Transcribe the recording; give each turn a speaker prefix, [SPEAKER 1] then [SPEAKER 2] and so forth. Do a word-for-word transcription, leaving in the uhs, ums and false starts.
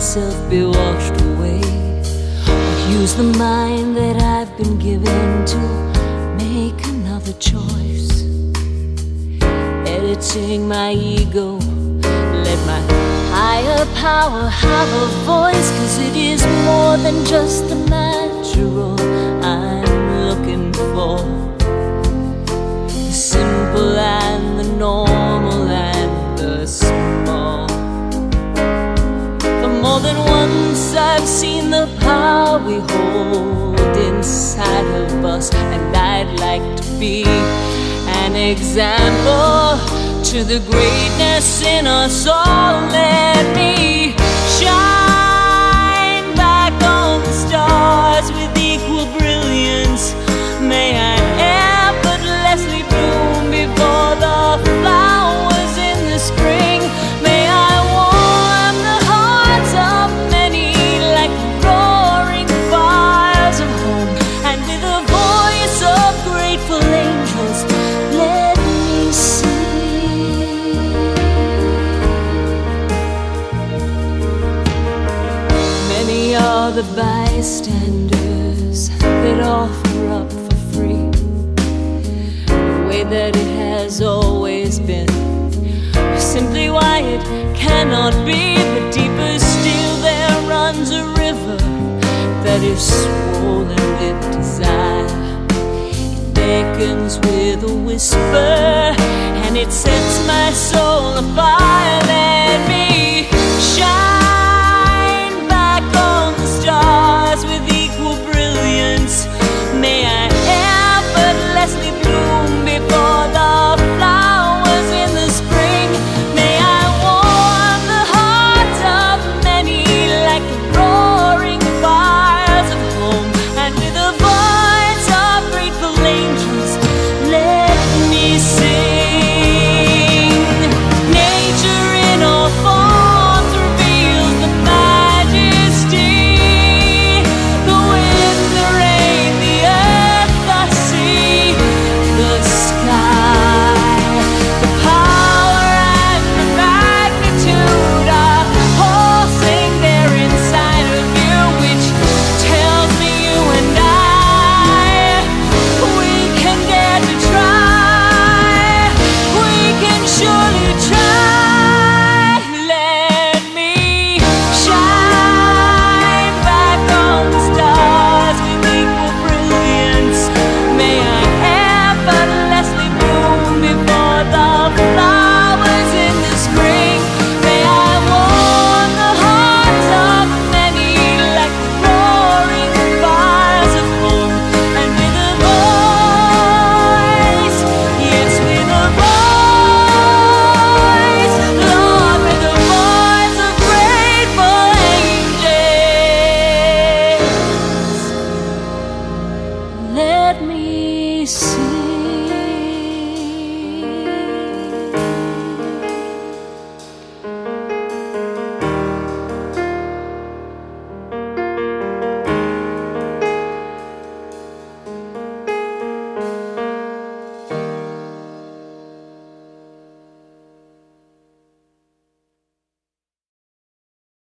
[SPEAKER 1] myself be washed away, or use the mind that I've been given to make another choice. Editing my ego, let my higher power have a voice, 'cause it is more than just the natural I'm looking for. The simple and the normal and the small. For more than once I've seen the power we hold inside of us, and I'd like to be an example to the greatness in us all. Let me shine back on the stars with equal brilliance. May I effortlessly bloom before the flowers in the spring. May I warm the hearts of many like the roaring fires of home, and with a voice of grateful angels, let me sing. Many are the bystanders that offer up for free the way that it has always been, simply why it cannot be. But deeper still there runs a river that is swollen with desire. It beckons with a whisper, and it sets my soul afire.